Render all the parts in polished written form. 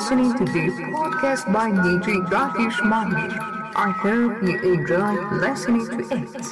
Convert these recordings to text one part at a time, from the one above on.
listening to the podcast by DJ Rakesh Mandir. I hope you enjoy listening to it.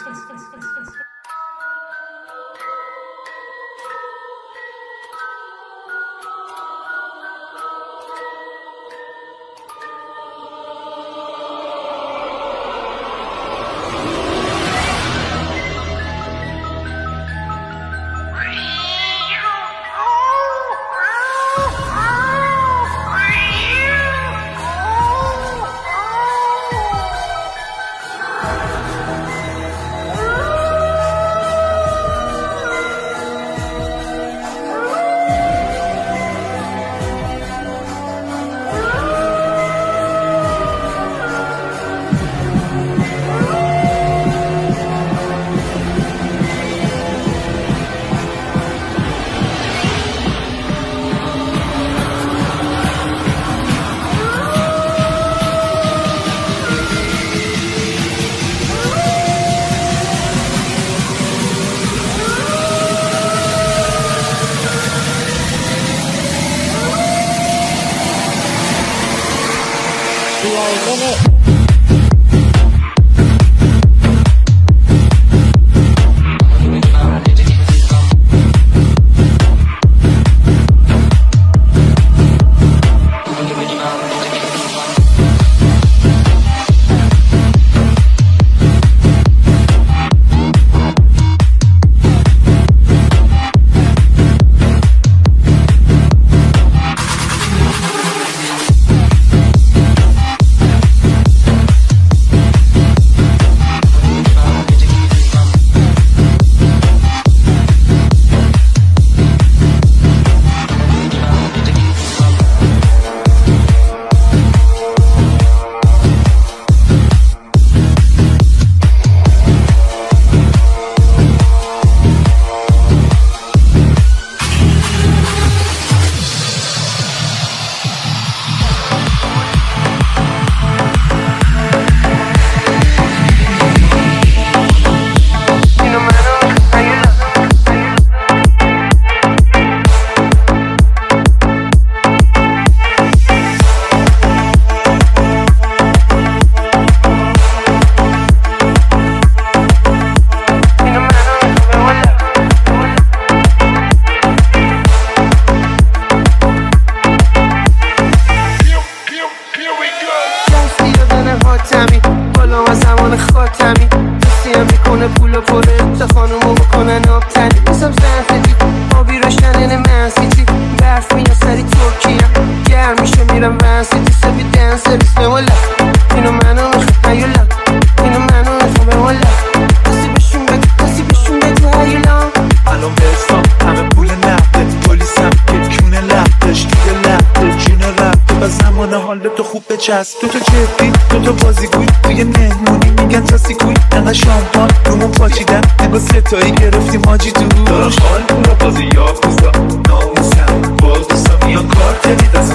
تو جدی تو بازیگوی توی مهمونی میگن تا سیکوی انقدر شامپان رومون پاچیدن انگار ستایی گرفتیم حاجی تو دارم حال پورا بازی یاکوزا ناموسم با دوستا میان کار کنید ازم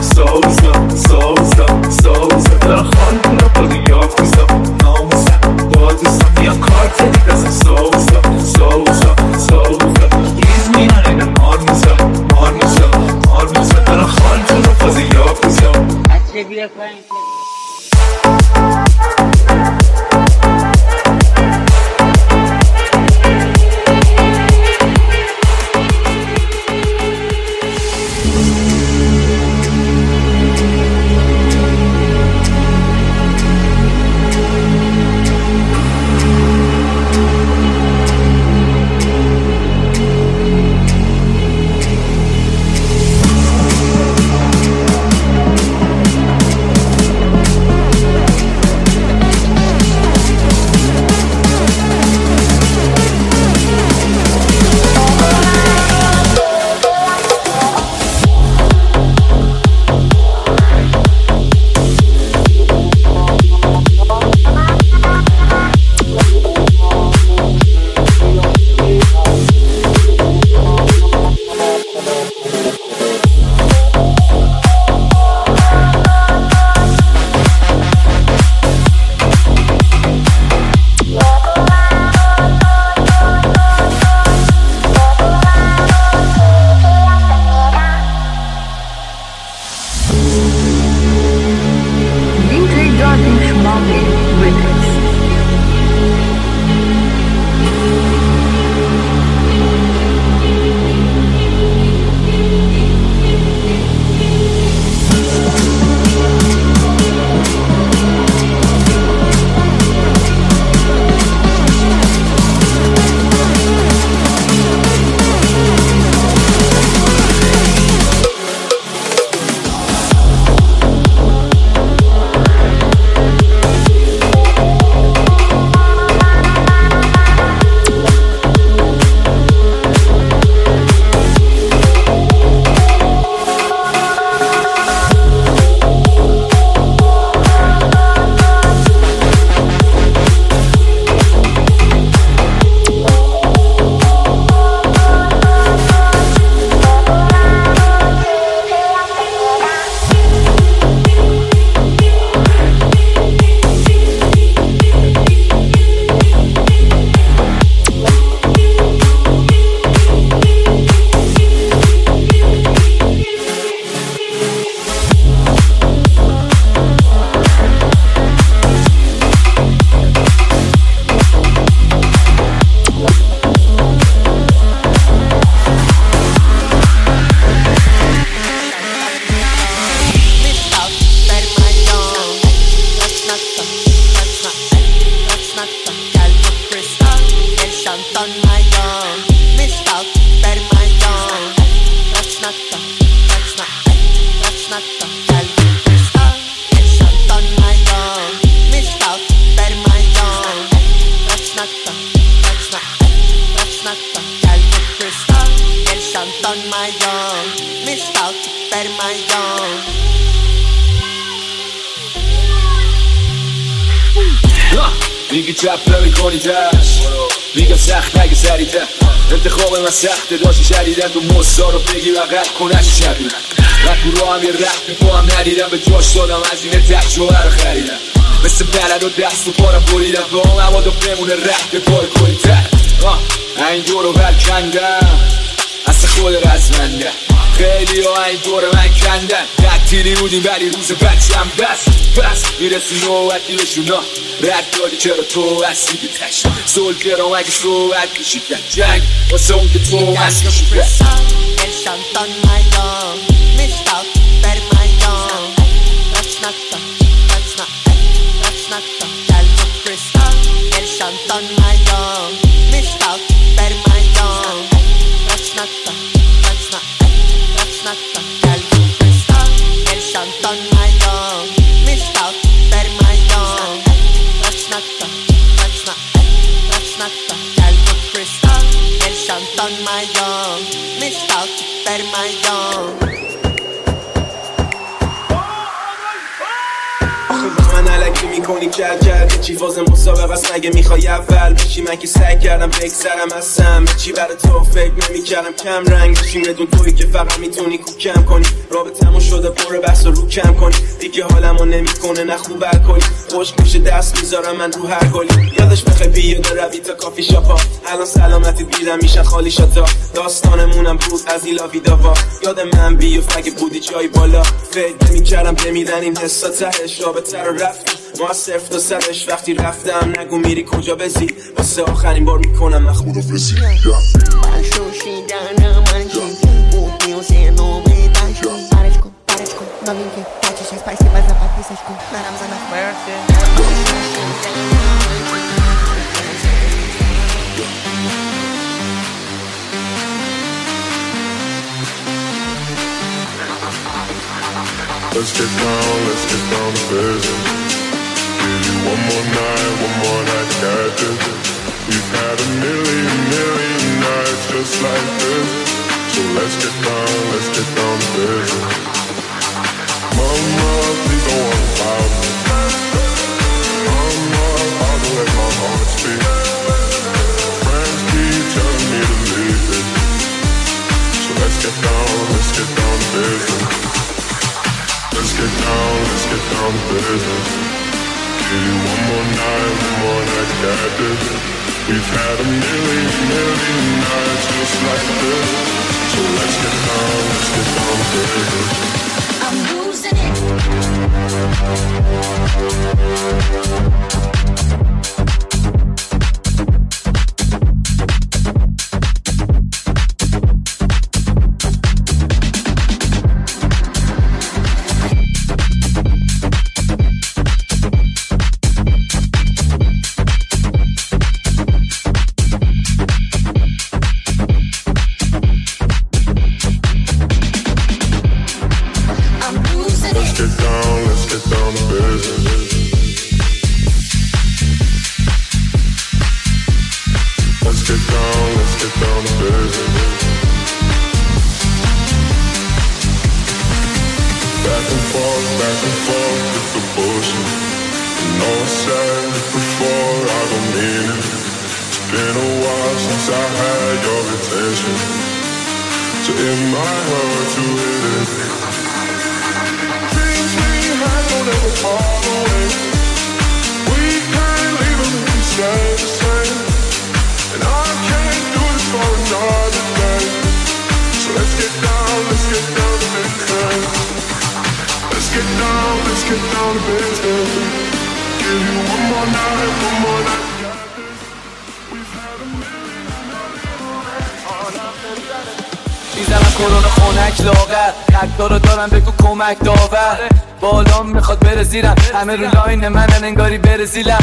ساوزا دارم حال پورا بازی یاکوزا ناموسم با دوستا میان کار کنید ازم ساوزا ایز میان اینه مارموزا دارم حال پورا بازی یاکوزا بیا پایین میگی چپ نمیکنی دست میگم سخت نگه سریده انتخاب من سخته داشتی شدیدن تو مصدا رو بگی و قد کنش شدید و تو رو هم یه رفتی با هم ندیدم به جاش دادم از این تجربه رو خریدم مثل بلد و دست و پارم بریدم به هم اما دو بمونه رفت پار کنی تر این دور رو برکندم اصلا خود رزمنده خیلی ها این دور من کندن تعطیلی بودیم ولی روز بچم بس میرسی نوبتی بهشونا رد دادی چرا تو هستی که تشت سولجرام اگه صحبت کشیدن جنگ واسه اون که تو هستی شده Elşantan maydan Mishtal ver maydan Raçnakta Gel bu kristal Elşantan maydan Mishtal ver maydan Raçnakta Gel bu kristal Elşantan maydan Mishtal ver maydan Raçnakta Gel bu kristal Elşantan maydan Mishtal ver maydan من علکی میکنی کرد چی فاز مسابقه است مگه میخوای اول بشی من که سعی کردم بگذرم از سم چی برای تو فکر نمیکردم کم رنگ بشیم بدون تویی که فقط میتونی کوکم کنی رابطمون شده پر بحث و رو کم کنی دیگه حالمو نمیکنه نه خوب الکلی خشک میشه دست میذارم من رو هر گلی یادش بخیر بیاد روی تا کافی شاپا الان سلامتی دیدم میشن خالی شاتا داستانمونم بود از این لاوی داوا یاد من بی و فگه بودی جای بالا فکر نمیکردم بمیدن این حسا تهش رابطه رو رفتی ما از صرف تا سرش وقتی رفتم نگو میری کجا بزی واسه آخرین بار میکنم من خودو بزی من شوشیدنم من چی بود میوزینو بیدن پارش کن نامینگه پاچش از پایستی باز نپاد بیسش کن نرم زنم Let's get down to business. Give you one more night, got this. We've had a million nights just like this. So let's get down to business. Mama, please don't worry about me. Mama, I'll let my heart speak. Friends keep telling me to leave it. So let's get down to business. Let's get down to business. Give you one more night, got this. We've had a million nights just like this. So let's get down to business. I'm losing it. میزنم کرونا خونک لاغر خطا رو دارم بگو کمک داور بالام میخواد بره زیرم همه رو لاین منن انگاری برزیلم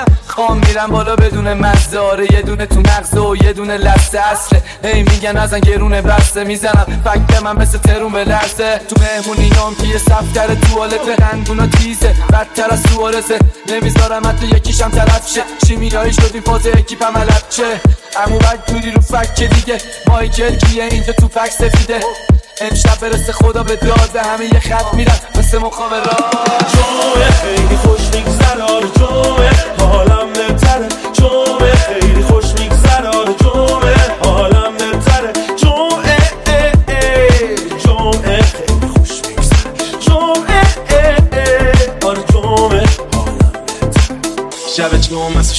خام میرم بالا بدون مزاره یه دونه تو مغزه و یه دونه لسته اصله هی میگن ازن گرونه بسته میزنم فکر من مثل ترون به لرزه تو مهمونیام که یه صفتر توالته دندونا تیزه بدتر از توارزه نمیذارم حتی یکیشم طرف شه شیمیایی شدیم فاز اکیپم علب چه امو بک دوری رو فک دیگه مایکل کیه اینجا تو فک سفیده امشب برسه خدا به داده همه یه خط میرن مثل مخابرات جوه خیلی خوش میگذره جوه حالم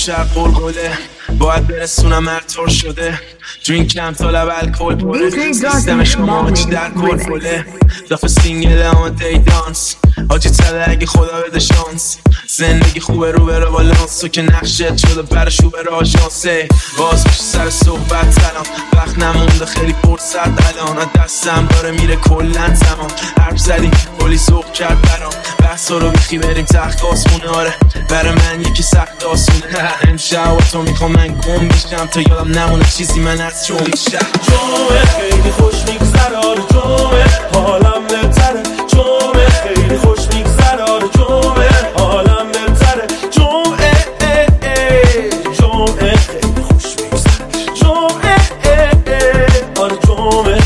شهر قلقله باید برسونم مرطور شده درینک کم طلب الکل پره سیستم شما چی در کل پله دافه سینگل اما دی دانس حاجی تله اگه خدا بده شانس زندگی خوبه رو بره بالانس تو که نقشت شده برشو بره آژانسه باز میشه سر صحبت سلام وقت نمونده خیلی فرصت الان دستم داره میره کلن زمان حرف زدیم کلی ذوق کرد برام بحثا رو بیخی بریم تخت آسمونه آره برای من یکی سخت آسونه امشب و تو میخوام من گم بشم تا یادم نمونه چیزی من از چون میشه جمعه خیلی خوش میگذره آره جمعه حالم بهتره جمعه خیلی خوش میگذره آره جمعه حالم بهتره جمعه جمعه خیلی خوش میگذره جمعه آره جمعه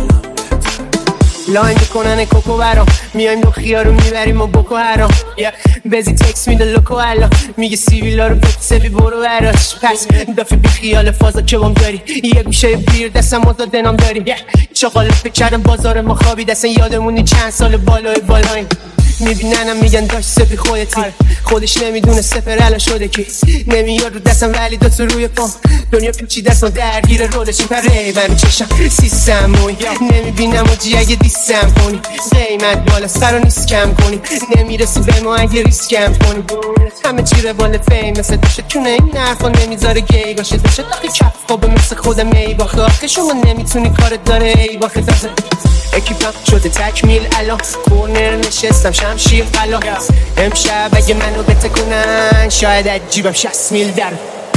لاین میکنن کوکو برام میایم دو خیارو میبریم و بکو حرام بزی تکس میده لوکو الان میگه سیویلا رو سفی برو براش پس دافی بی خیال فازا که بام داری یه گوشه بیر دستم آزاد نام داری چاقالت بکردم بازار ما خوابی دستن یادمونی چند سال بالاییم میبیننم میگن داشت سفی خودتی خودش نمیدونه سفر الان شده کی نمیاد رو دستم ولی دوتا روی پام دنیا پیچی دستم درگیر رولش این پر ریبن چشم سیستم موی نمیبینم و جی اگه دیستم کنی قیمت بالا سر و نیست کم کنی نمیرسی به ما اگه ریسکم کنی همه چی روال فیم مثل داشته چونه این حرفا نمیذاره گی باشه داشته تاقی کف خوابه مثل خودم ای باخته آخه شما نمیتونی کارت داره ای باخته تازه اکیپم شده تکمیل الان کورنر نشستم شمشیر قلا امشب اگه منو بتکنن شاید از جیبم 60 میل در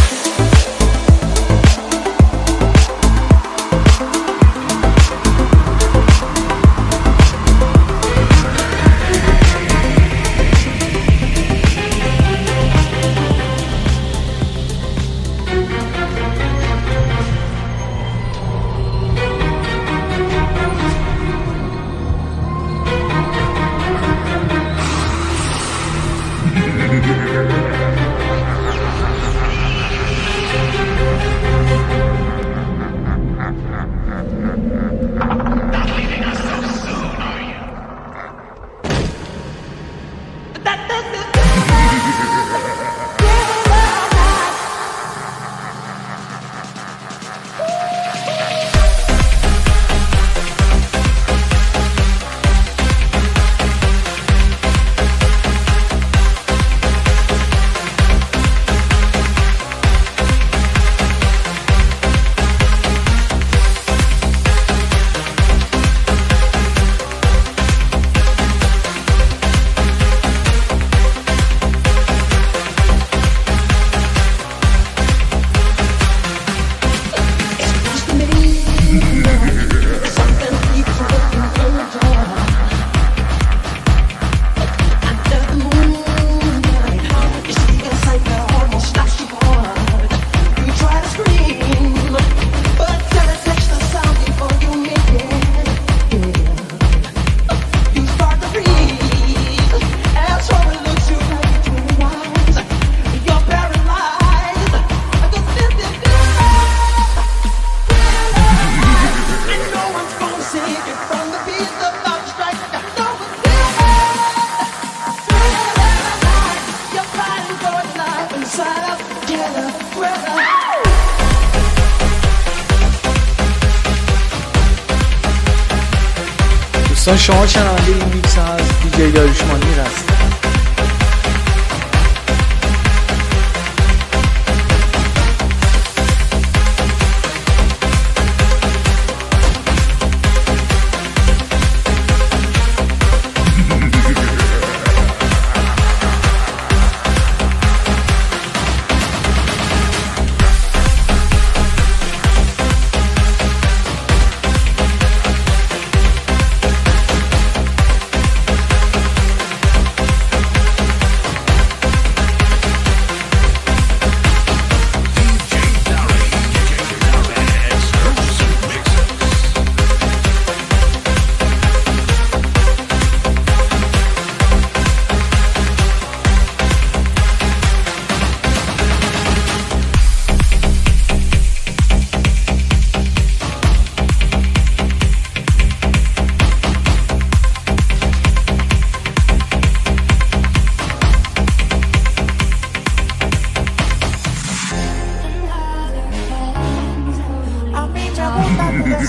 دوستان شما شنونده این میکس از دیجی داریوش مانیر هستید.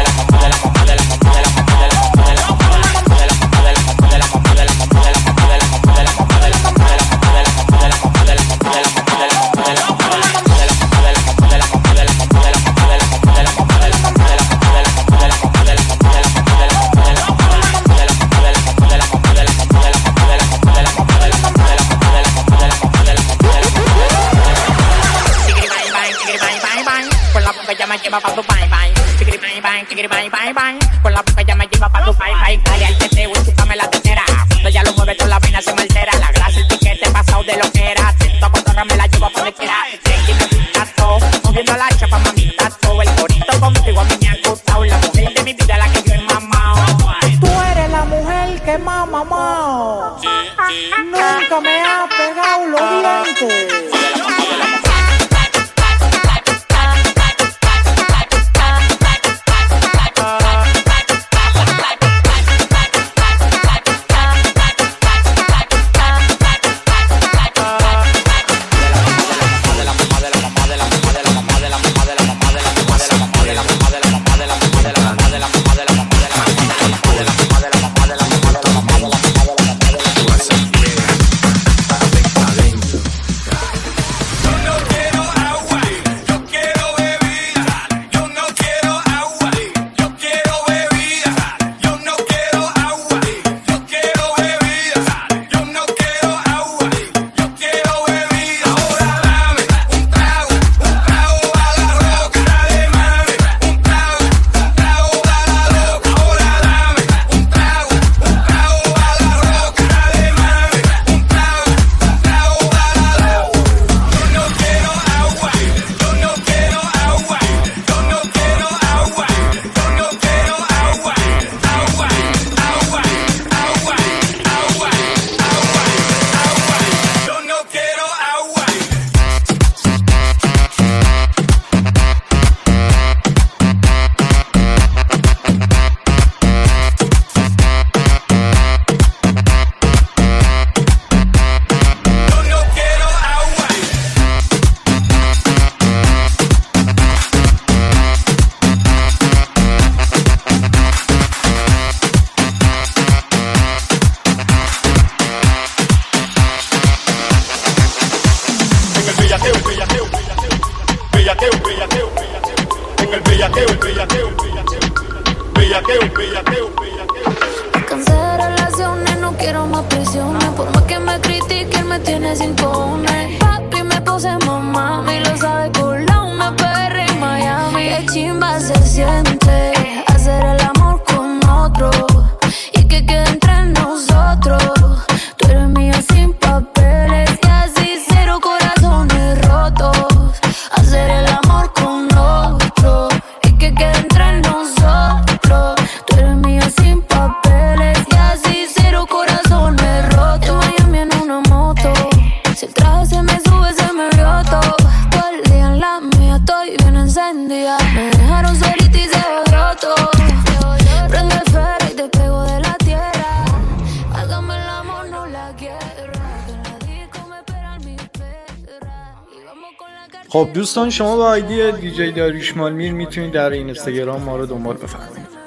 lleva pa' tu bye bye. Chiquiri bye bye, chiquiri bye bye bye. Con la boca ya me lleva pa' tu bye bye. Dale al teteo y chúpame la tetera. Cuando ya lo mueve toda la vaina se me altera. La grasa y piquete pasado de lo que era. Siento a cotorra me la llevo pa' donde quiera. Sexy me gusta todo, moviendo la chapa mamita todo. El corito contigo a mí me ha gustado. La mujer de mi vida la que yo he mamado. Tú eres la mujer que más mamado. Nunca me ha pegado los dientes. Cansé de relaciones, no quiero más prisiones. Por más que me critiquen, me tiene sin cojones. Papi me puse mamá, y lo sabe con la una PR en Miami. Qué chimba se siente hacer el amor con otro y que quede entre nosotros. Tú eres mía sin papeles y así cero corazones rotos. Hacer el amor con otro y que quede entre nosotros. Tú eres mía sin papeles y así cero corazones rotos. En Miami en una moto, si el traje se me sube se me vio todo. Todo el día en la mía estoy bien encendida. Me dejaron solita y se odió todo. Prende el ferro y te pego de la tierra. Hágame el amor, no la guerra. Que en la disco me esperan mis perras. Y vamos con la cartera. خب دوستان شما با آیدی دیجی داریوش مالمیر میتونید در اینستاگرام ما رو دنبال بفرمایید.